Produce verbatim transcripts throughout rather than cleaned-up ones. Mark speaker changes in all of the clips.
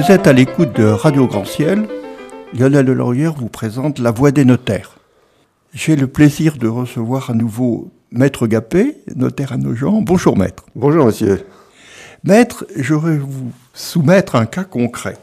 Speaker 1: Vous êtes à l'écoute de Radio Grand Ciel. Lionel Delorière vous présente La Voix des notaires. J'ai le plaisir de recevoir à nouveau Maître Gapé, notaire à Nogent. Bonjour Maître.
Speaker 2: Bonjour Monsieur.
Speaker 1: Maître, je vais vous soumettre un cas concret.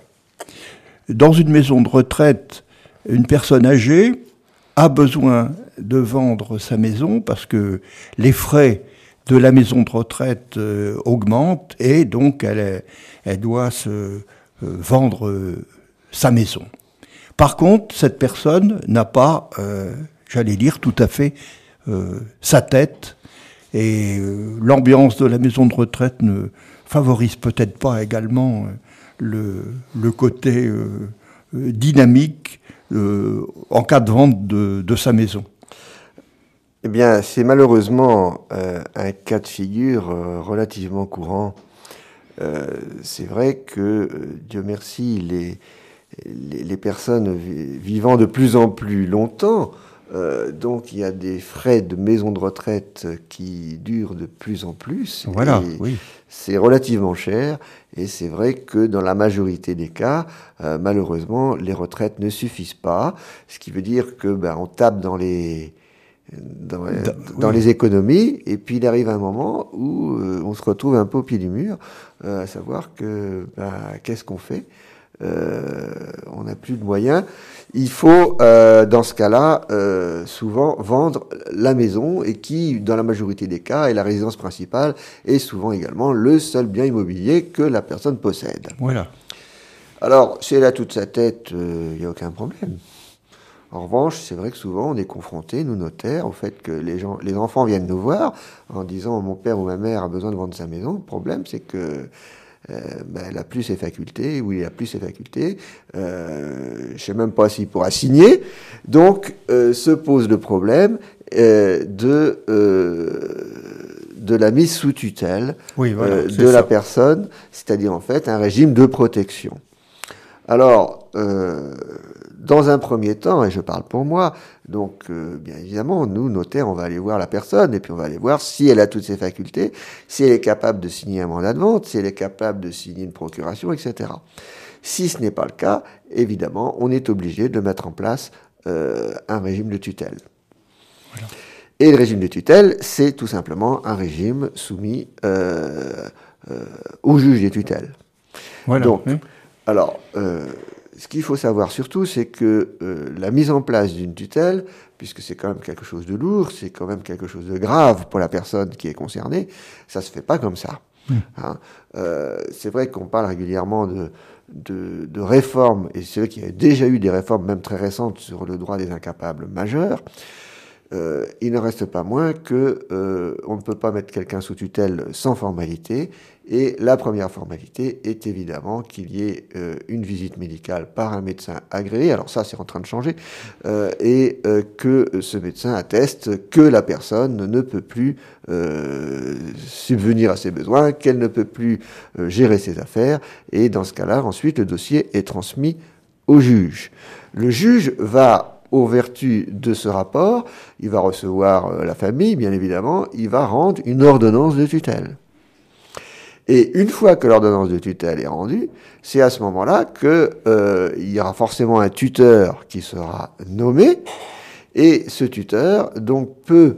Speaker 1: Dans une maison de retraite, une personne âgée a besoin de vendre sa maison parce que les frais de la maison de retraite euh, augmentent et donc elle, elle doit se euh, vendre euh, sa maison. Par contre, cette personne n'a pas, euh, j'allais dire, tout à fait euh, sa tête et euh, l'ambiance de la maison de retraite ne favorise peut-être pas également euh, le, le côté euh, euh, dynamique euh, en cas de vente de, de sa maison.
Speaker 2: Eh bien, c'est malheureusement euh, un cas de figure euh, relativement courant. Euh, c'est vrai que, euh, Dieu merci, les, les, les personnes vi- vivant de plus en plus longtemps, euh, donc il y a des frais de maison de retraite qui durent de plus en plus.
Speaker 1: Voilà,
Speaker 2: et
Speaker 1: oui.
Speaker 2: C'est relativement cher et c'est vrai que dans la majorité des cas, euh, malheureusement, les retraites ne suffisent pas, ce qui veut dire que ben, on tape dans les Dans,
Speaker 1: Da,
Speaker 2: dans
Speaker 1: oui.
Speaker 2: les économies, et puis il arrive un moment où euh, on se retrouve un peu au pied du mur, euh, à savoir que bah, qu'est-ce qu'on fait euh, on n'a plus de moyens. Il faut, euh, dans ce cas-là, euh, souvent vendre la maison, et qui, dans la majorité des cas, est la résidence principale, et souvent également le seul bien immobilier que la personne possède.
Speaker 1: Voilà.
Speaker 2: Alors, si elle a toute sa tête, il euh, n'y a aucun problème. En revanche, c'est vrai que souvent on est confronté, nous notaires, au fait que les gens, les enfants viennent nous voir en disant mon père ou ma mère a besoin de vendre sa maison. Le problème, c'est que euh, ben, elle a plus ses facultés, ou il a plus ses facultés. Euh, je sais même pas s'il pourra signer. Donc, euh, se pose le problème euh, de euh, de la mise sous tutelle
Speaker 1: Oui, voilà,
Speaker 2: euh,
Speaker 1: c'est
Speaker 2: de
Speaker 1: ça.
Speaker 2: la personne, c'est-à-dire en fait un régime de protection. Alors, euh, dans un premier temps, et je parle pour moi, donc euh, bien évidemment, nous, notaires, on va aller voir la personne, et puis on va aller voir si elle a toutes ses facultés, si elle est capable de signer un mandat de vente, si elle est capable de signer une procuration, et cetera. Si ce n'est pas le cas, évidemment, on est obligé de mettre en place euh, un régime de tutelle.
Speaker 1: Voilà.
Speaker 2: Et le régime de tutelle, c'est tout simplement un régime soumis euh, euh, au juge des tutelles.
Speaker 1: Voilà.
Speaker 2: Donc,
Speaker 1: oui.
Speaker 2: Alors, euh, ce qu'il faut savoir surtout, c'est que euh, la mise en place d'une tutelle, puisque c'est quand même quelque chose de lourd, c'est quand même quelque chose de grave pour la personne qui est concernée, ça se fait pas comme ça.
Speaker 1: Mmh.
Speaker 2: Hein. Euh, c'est vrai qu'on parle régulièrement de, de, de réformes, et c'est vrai qu'il y a déjà eu des réformes, même très récentes, sur le droit des incapables majeurs. Euh, il ne reste pas moins que euh, on ne peut pas mettre quelqu'un sous tutelle sans formalité, et la première formalité est évidemment qu'il y ait euh, une visite médicale par un médecin agréé, alors ça c'est en train de changer, euh, et euh, que ce médecin atteste que la personne ne peut plus euh, subvenir à ses besoins, qu'elle ne peut plus euh, gérer ses affaires, et dans ce cas-là, ensuite le dossier est transmis au juge. Le juge va, aux vertus de ce rapport, il va recevoir euh, la famille, bien évidemment, il va rendre une ordonnance de tutelle. Et une fois que l'ordonnance de tutelle est rendue, c'est à ce moment-là que euh, il y aura forcément un tuteur qui sera nommé, et ce tuteur donc peut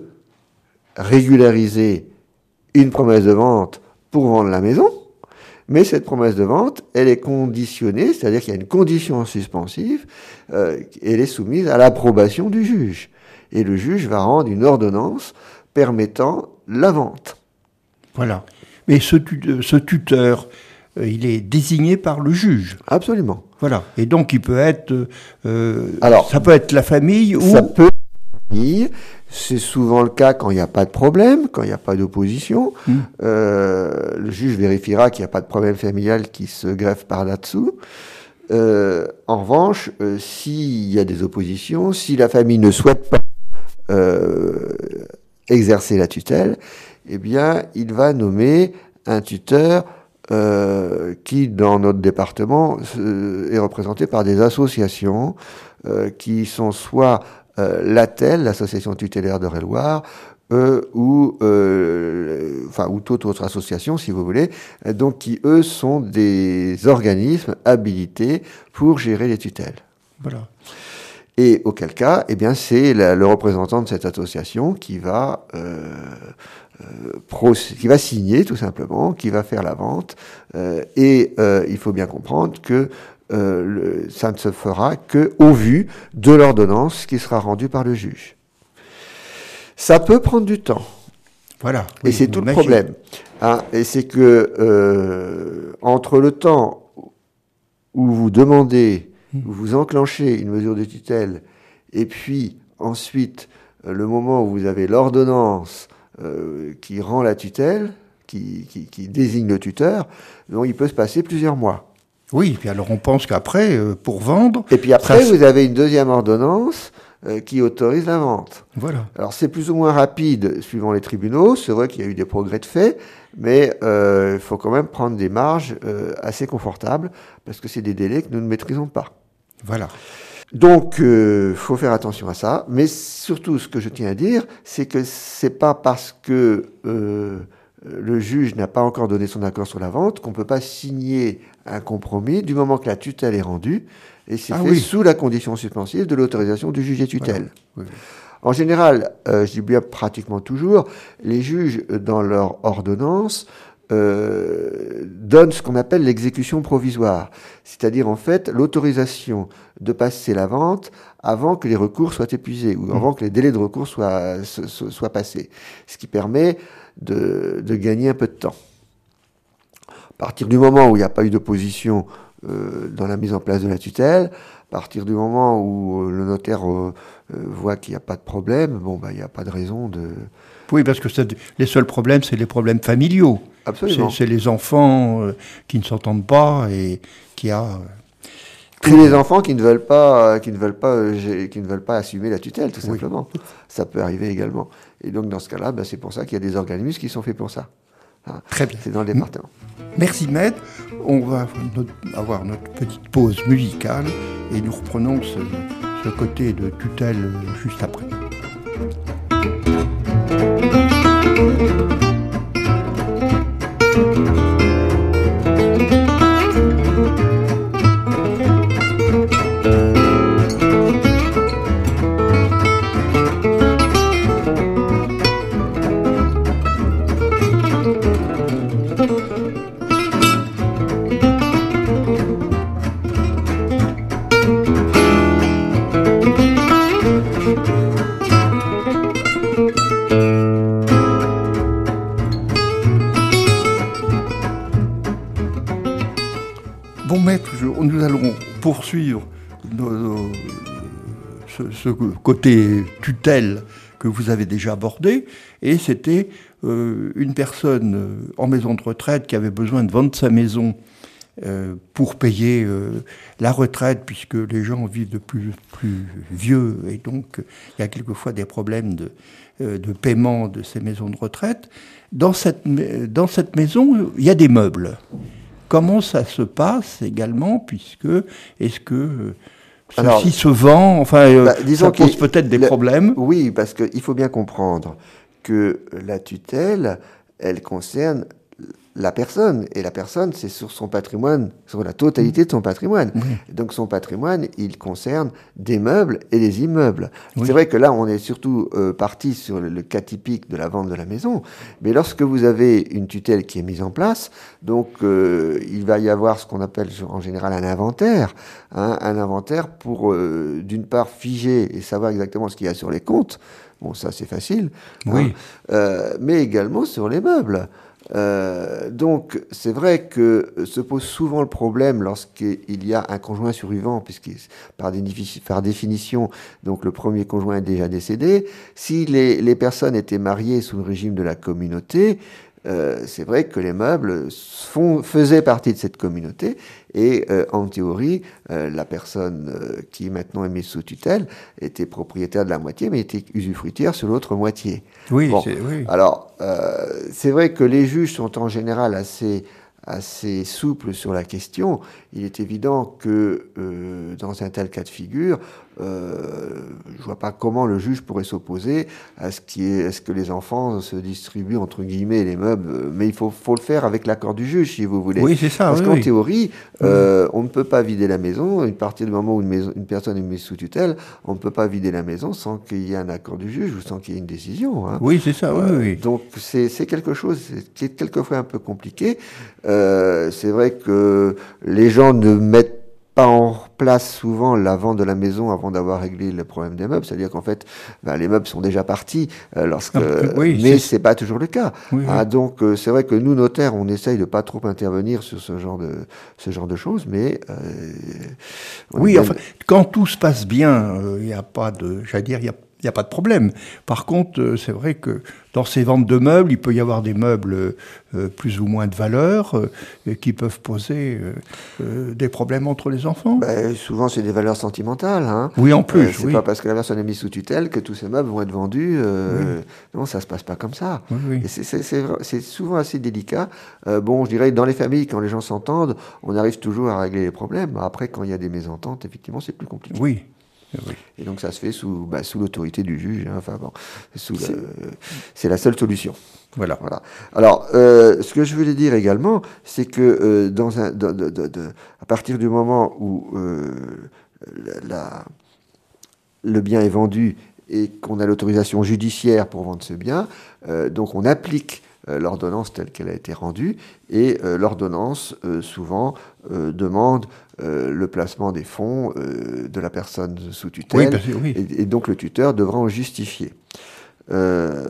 Speaker 2: régulariser une promesse de vente pour vendre la maison. Mais cette promesse de vente, elle est conditionnée, c'est-à-dire qu'il y a une condition suspensive, euh, elle est soumise à l'approbation du juge. Et le juge va rendre une ordonnance permettant la vente.
Speaker 1: Voilà. Mais ce, tu- ce tuteur, euh, il est désigné par le juge.
Speaker 2: Absolument.
Speaker 1: Voilà. Et donc, il peut être... euh,
Speaker 2: Alors,
Speaker 1: ça peut être la famille ou...
Speaker 2: Ça peut être, c'est souvent le cas quand il n'y a pas de problème, quand il n'y a pas d'opposition.
Speaker 1: Mmh.
Speaker 2: Euh, le juge vérifiera qu'il n'y a pas de problème familial qui se greffe par là-dessous. Euh, en revanche, euh, s'il y a des oppositions, si la famille ne souhaite pas euh, exercer la tutelle, eh bien, il va nommer un tuteur euh, qui, dans notre département, euh, est représenté par des associations euh, qui sont soit euh, l'A T E L, l'association tutélaire d'Eure-et-Loir, euh, ou, euh, enfin, ou toute autre association, si vous voulez, donc qui, eux, sont des organismes habilités pour gérer les tutelles.
Speaker 1: Voilà.
Speaker 2: Et auquel cas, eh bien, c'est la, le représentant de cette association qui va, euh, euh, pro, qui va signer, tout simplement, qui va faire la vente. Euh, et euh, il faut bien comprendre que euh, le, ça ne se fera qu'au vu de l'ordonnance qui sera rendue par le juge. Ça peut prendre du temps.
Speaker 1: Voilà.
Speaker 2: Et
Speaker 1: Oui,
Speaker 2: c'est tout le
Speaker 1: imagine.
Speaker 2: problème. Hein, et c'est que euh, entre le temps où vous demandez, où vous enclenchez une mesure de tutelle, et puis ensuite euh, le moment où vous avez l'ordonnance euh, qui rend la tutelle, qui, qui, qui désigne le tuteur, donc il peut se passer plusieurs mois.
Speaker 1: Oui, puis alors on pense qu'après, euh, pour vendre...
Speaker 2: Et puis après,
Speaker 1: ça,
Speaker 2: vous avez une deuxième ordonnance euh, qui autorise la vente.
Speaker 1: Voilà.
Speaker 2: Alors c'est plus ou moins rapide suivant les tribunaux, c'est vrai qu'il y a eu des progrès de fait, mais euh, il faut quand même prendre des marges euh, assez confortables, parce que c'est des délais que nous ne maîtrisons pas.
Speaker 1: Voilà.
Speaker 2: Donc, il euh, faut faire attention à ça. Mais surtout, ce que je tiens à dire, c'est que c'est pas parce que euh, le juge n'a pas encore donné son accord sur la vente qu'on peut pas signer un compromis du moment que la tutelle est rendue. Et c'est
Speaker 1: Ah
Speaker 2: fait
Speaker 1: oui.
Speaker 2: sous la condition suspensive de l'autorisation du juge des tutelles.
Speaker 1: Voilà. Oui.
Speaker 2: En général, euh, je dis bien pratiquement toujours, les juges, dans leur ordonnance, Euh, donne ce qu'on appelle l'exécution provisoire, c'est-à-dire en fait l'autorisation de passer la vente avant que les recours soient épuisés ou avant que les délais de recours soient, soient, soient passés, ce qui permet de, de gagner un peu de temps. À partir du moment où il n'y a pas eu d'opposition euh, dans la mise en place de la tutelle, à partir du moment où le notaire euh, voit qu'il n'y a pas de problème, bon, bah, il n'y a pas de raison de...
Speaker 1: Oui, parce que ça, les seuls problèmes, c'est les problèmes familiaux.
Speaker 2: Absolument.
Speaker 1: C'est, c'est les enfants euh, qui ne s'entendent pas et qui a... Euh,
Speaker 2: Et les enfants qui ne veulent pas, qui ne veulent pas, euh, qui ne veulent pas assumer la tutelle, tout simplement. Oui. Ça peut arriver également. Et donc, dans ce cas-là, ben, c'est pour ça qu'il y a des organismes qui sont faits pour ça. Hein.
Speaker 1: Très bien.
Speaker 2: C'est dans le département.
Speaker 1: Merci, maître. On va notre, avoir notre petite pause musicale et nous reprenons ce, ce côté de tutelle juste après. Bon maître, je, nous allons poursuivre nos, nos, ce, ce côté tutelle que vous avez déjà abordé, et c'était euh, une personne euh, en maison de retraite qui avait besoin de vendre sa maison euh, pour payer euh, la retraite, puisque les gens vivent de plus en plus vieux, et donc euh, il y a quelquefois des problèmes de, euh, de paiement de ces maisons de retraite. Dans cette, dans cette maison, il y a des meubles. Comment ça se passe également, puisque est-ce que euh, ceci Alors, se vend, enfin, euh, bah, ça pose peut-être des
Speaker 2: le,
Speaker 1: problèmes.
Speaker 2: Oui, parce qu'il faut bien comprendre que la tutelle, elle concerne la personne, et la personne, c'est sur son patrimoine, sur la totalité de son patrimoine. Oui. Donc son patrimoine, il concerne des meubles et des immeubles. Oui. C'est vrai que là, on est surtout euh, parti sur le, le cas typique de la vente de la maison, mais lorsque vous avez une tutelle qui est mise en place, donc euh, il va y avoir ce qu'on appelle en général un inventaire, hein, un inventaire pour, euh, d'une part, figer et savoir exactement ce qu'il y a sur les comptes. Bon, ça, c'est facile.
Speaker 1: Oui.
Speaker 2: Hein, euh, mais également sur les meubles. Euh, donc, c'est vrai que se pose souvent le problème lorsqu'il y a un conjoint survivant, puisque par, par définition, donc le premier conjoint est déjà décédé. Si les, les personnes étaient mariées sous le régime de la communauté, euh, c'est vrai que les meubles font, faisaient partie de cette communauté et euh, en théorie, euh, la personne euh, qui maintenant est mise sous tutelle était propriétaire de la moitié, mais était usufruitière sur l'autre moitié.
Speaker 1: Oui,
Speaker 2: bon,
Speaker 1: c'est, oui.
Speaker 2: Alors, euh, c'est vrai que les juges sont en général assez, assez souple sur la question. Il est évident que euh, dans un tel cas de figure, euh, je ne vois pas comment le juge pourrait s'opposer à ce, qui est, à ce que les enfants se distribuent entre guillemets les meubles, mais il faut, faut le faire avec l'accord du juge, si vous voulez.
Speaker 1: Oui, c'est ça.
Speaker 2: Parce
Speaker 1: oui,
Speaker 2: qu'en
Speaker 1: oui.
Speaker 2: théorie, euh, on ne peut pas vider la maison. À partir du moment où une, maison, une personne est mise sous tutelle, on ne peut pas vider la maison sans qu'il y ait un accord du juge ou sans qu'il y ait une décision. Hein.
Speaker 1: Oui, c'est ça. Oui,
Speaker 2: Euh,
Speaker 1: oui.
Speaker 2: donc c'est quelque chose qui est quelquefois un peu compliqué. Euh, c'est vrai que les gens ne mettent pas en place souvent la vente de la maison avant d'avoir réglé le problème des meubles. C'est-à-dire qu'en fait, ben, les meubles sont déjà partis, euh, lorsque,
Speaker 1: Ah, oui,
Speaker 2: mais
Speaker 1: c'est
Speaker 2: c'est pas toujours le cas.
Speaker 1: oui,
Speaker 2: Ah,
Speaker 1: oui.
Speaker 2: donc euh, c'est vrai que nous notaires, on essaye de pas trop intervenir sur ce genre de ce genre de choses, mais euh, on
Speaker 1: Oui,
Speaker 2: est bien-
Speaker 1: enfin, quand tout se passe bien, il n'y a pas de, j'allais dire, il y a il n'y a pas de problème. Par contre, euh, c'est vrai que dans ces ventes de meubles, il peut y avoir des meubles euh, plus ou moins de valeur euh, qui peuvent poser euh, euh, des problèmes entre les enfants.
Speaker 2: ben, souvent c'est des valeurs sentimentales. Hein.
Speaker 1: Oui, en plus,
Speaker 2: Euh, c'est
Speaker 1: oui.
Speaker 2: pas parce que la personne est mise sous tutelle que tous ces meubles vont être vendus. Euh, Non, ça se passe pas comme ça.
Speaker 1: Oui, oui.
Speaker 2: Et c'est- c'est c'est vra- c'est souvent assez délicat. Euh, bon, je dirais dans les familles, quand les gens s'entendent, on arrive toujours à régler les problèmes. Après, quand il y a des mésententes, effectivement, c'est plus compliqué.
Speaker 1: Oui. Oui.
Speaker 2: Et donc ça se fait sous, bah, sous l'autorité du juge. Hein. Enfin bon, sous
Speaker 1: C'est-
Speaker 2: le- c'est la seule solution.
Speaker 1: Voilà.
Speaker 2: Voilà. Alors, euh, ce que je voulais dire également, c'est que euh, dans un, de, de, de, de- à partir du moment où euh, la, le bien est vendu et qu'on a l'autorisation judiciaire pour vendre ce bien, euh, donc on applique euh, l'ordonnance telle qu'elle a été rendue, et euh, l'ordonnance, euh, souvent, euh, demande euh, le placement des fonds euh, de la personne sous
Speaker 1: Oui,
Speaker 2: tutelle,
Speaker 1: parce que- oui.
Speaker 2: et, et donc le tuteur devra en justifier. Euh,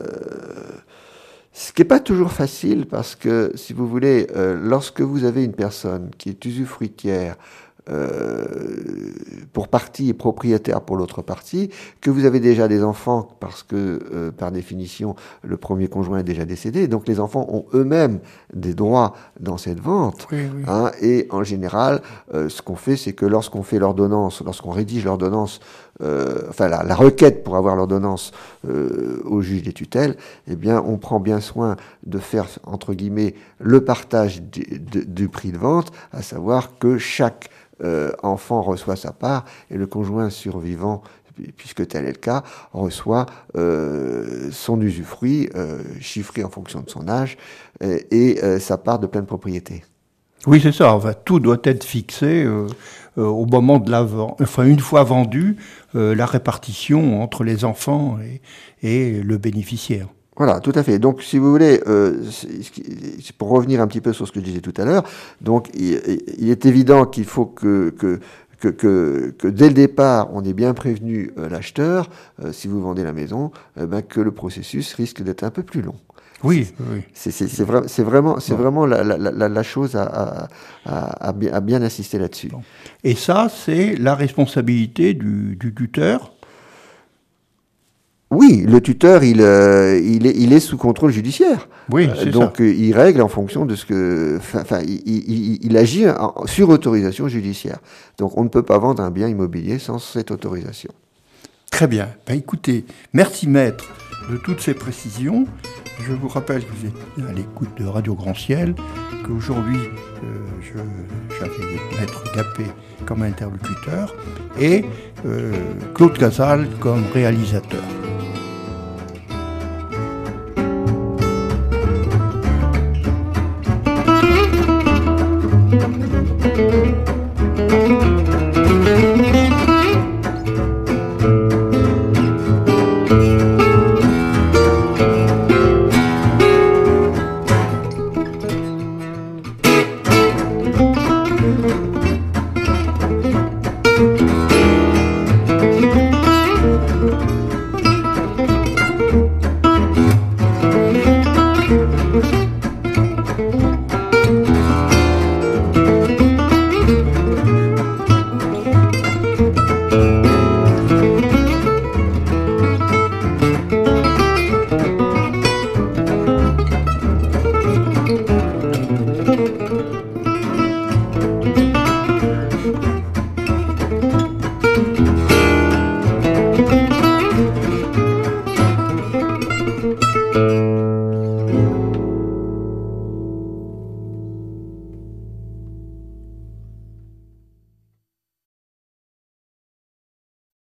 Speaker 2: ce qui n'est pas toujours facile, parce que, si vous voulez, euh, lorsque vous avez une personne qui est usufruitière, euh, pour partie et propriétaire pour l'autre partie, que vous avez déjà des enfants, parce que, euh, par définition, le premier conjoint est déjà décédé, donc les enfants ont eux-mêmes des droits dans cette vente.
Speaker 1: Oui, oui.
Speaker 2: Hein, et en général, euh, ce qu'on fait, c'est que lorsqu'on fait l'ordonnance, lorsqu'on rédige l'ordonnance, euh, enfin la, la requête pour avoir l'ordonnance euh, au juge des tutelles, eh bien, on prend bien soin de faire, entre guillemets, le partage du, de, du prix de vente, à savoir que chaque euh, enfant reçoit sa part et le conjoint survivant, puisque tel est le cas, reçoit euh, son usufruit euh, chiffré en fonction de son âge euh, et euh, sa part de pleine propriété.
Speaker 1: Oui, c'est ça. Enfin, tout doit être fixé euh, euh, au moment de la vente. Enfin, une fois vendu, euh, la répartition entre les enfants et, et le bénéficiaire.
Speaker 2: Voilà, tout à fait. Donc, si vous voulez, euh, c'est- pour revenir un petit peu sur ce que je disais tout à l'heure, donc il, il est évident qu'il faut que, que Que, que, que dès le départ, on ait bien prévenu euh, l'acheteur, euh, si vous vendez la maison, euh, ben, que le processus risque d'être un peu plus long.
Speaker 1: Oui, oui.
Speaker 2: C'est c'est- c'est vra- c'est vraiment, c'est
Speaker 1: Bon.
Speaker 2: vraiment la, la, la, la chose à, à, à, à bien, à bien insister là-dessus.
Speaker 1: Bon. Et ça, c'est la responsabilité du, du tuteur.
Speaker 2: Oui, le tuteur, il, euh, il, est, il est sous contrôle judiciaire.
Speaker 1: Oui,
Speaker 2: Euh,
Speaker 1: c'est
Speaker 2: donc
Speaker 1: ça.
Speaker 2: euh, il règle en fonction de ce que... Enfin, il, il, il- il agit en- sur autorisation judiciaire. Donc on ne peut pas vendre un bien immobilier sans cette autorisation.
Speaker 1: Très bien. Ben, écoutez, merci maître de toutes ces précisions. Je vous rappelle que vous êtes à l'écoute de Radio Grand Ciel, qu'aujourd'hui euh, je- j'avais maître Gapé comme interlocuteur et euh, Claude Casal comme réalisateur.